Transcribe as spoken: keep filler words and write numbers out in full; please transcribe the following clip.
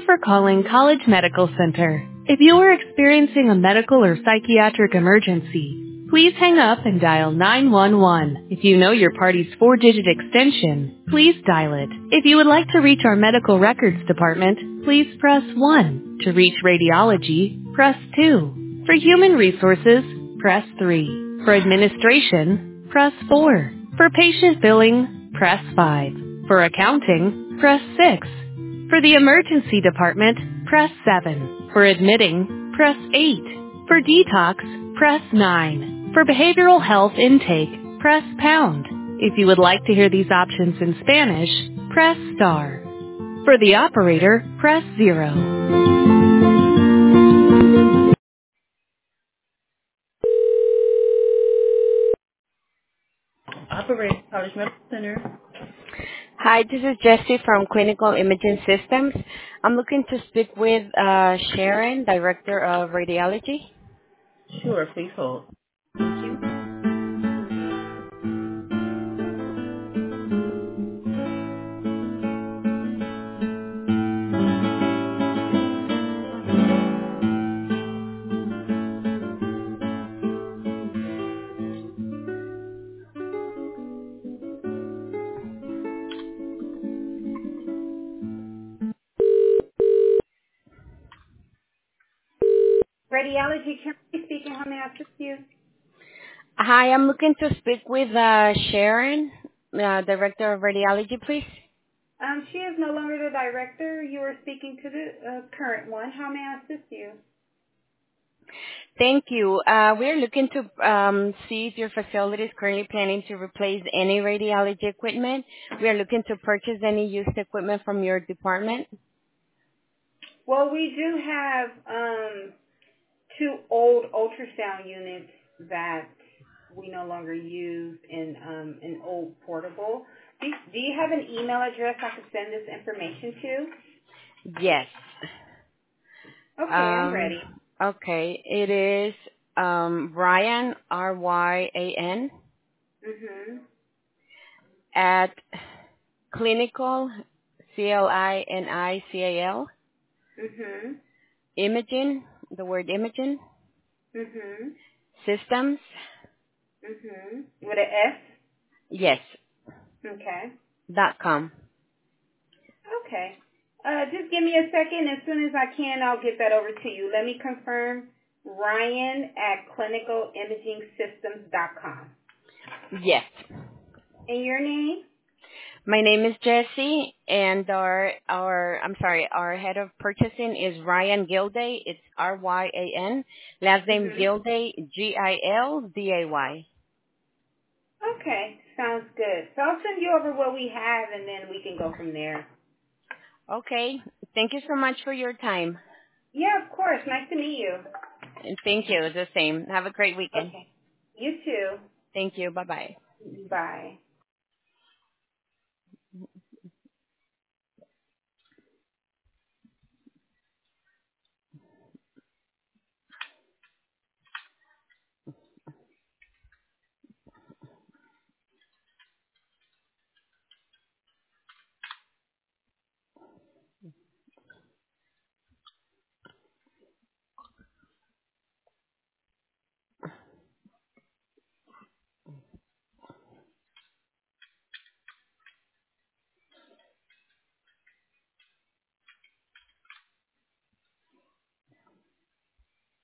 for calling College Medical Center. If you are experiencing a medical or psychiatric emergency, please hang up and dial nine one one. If you know your party's four-digit extension, please dial it. If you would like to reach our medical records department, please press one. To reach radiology, press two. For human resources, press three. For administration, press four. For patient billing, press five. For accounting, press six. For the emergency department, press seven. For admitting, press eight. For detox, press nine. For behavioral health intake, press pound. If you would like to hear these options in Spanish, press star. For the operator, press zero. Operator, College Medical Center. Hi, this is Jessie from Clinical Imaging Systems. I'm looking to speak with uh, Sharon, Director of Radiology. Sure, please hold. Thank you. Radiology, Kimberly speaking. How may I assist you? Hi, I'm looking to speak with uh, Sharon, uh, Director of Radiology, please. Um, she is no longer the director. You are speaking to the uh, current one. How may I assist you? Thank you. Uh, we're looking to um, see if your facility is currently planning to replace any radiology equipment. We are looking to purchase any used equipment from your department. Well, we do have um, two old ultrasound units that we no longer use in um, an old portable. Do, do you have an email address I could send this information to? Yes. Okay, I'm Um, ready. okay, it is um, Ryan, R Y A N, Mm-hmm. at clinical, C L I N I C A L, Mm-hmm. imaging, the word imaging, Mm-hmm. systems, Mm-hmm. With an S? yes, Okay. dot com. Okay. Uh, just give me a second. As soon as I can, I'll get that over to you. Let me confirm. Ryan at clinical imaging systems dot com. Yes. And your name? My name is Jessie, and our, our, I'm sorry, our head of purchasing is Ryan Gilday. It's R Y A N. Last name Mm-hmm. Gilday, G I L D A Y. Okay. Sounds good. So I'll send you over what we have, and then we can go from there. Okay. Thank you so much for your time. Yeah, of course. Nice to meet you. And thank you. The same. Have a great weekend. Okay. You too. Thank you. Bye-bye. Bye.